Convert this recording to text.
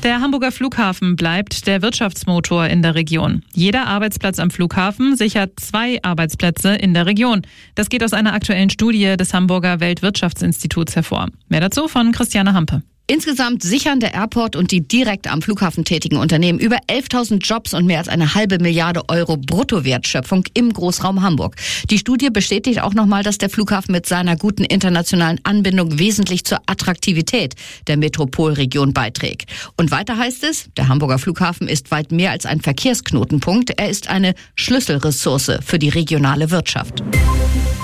Der Hamburger Flughafen bleibt der Wirtschaftsmotor in der Region. Jeder Arbeitsplatz am Flughafen sichert 2 Arbeitsplätze in der Region. Das geht aus einer aktuellen Studie des Hamburger Weltwirtschaftsinstituts hervor. Mehr dazu von Christiane Hampe. Insgesamt sichern der Airport und die direkt am Flughafen tätigen Unternehmen über 11.000 Jobs und mehr als eine halbe Milliarde Euro Bruttowertschöpfung im Großraum Hamburg. Die Studie bestätigt auch nochmal, dass der Flughafen mit seiner guten internationalen Anbindung wesentlich zur Attraktivität der Metropolregion beiträgt. Und weiter heißt es, der Hamburger Flughafen ist weit mehr als ein Verkehrsknotenpunkt. Er ist eine Schlüsselressource für die regionale Wirtschaft.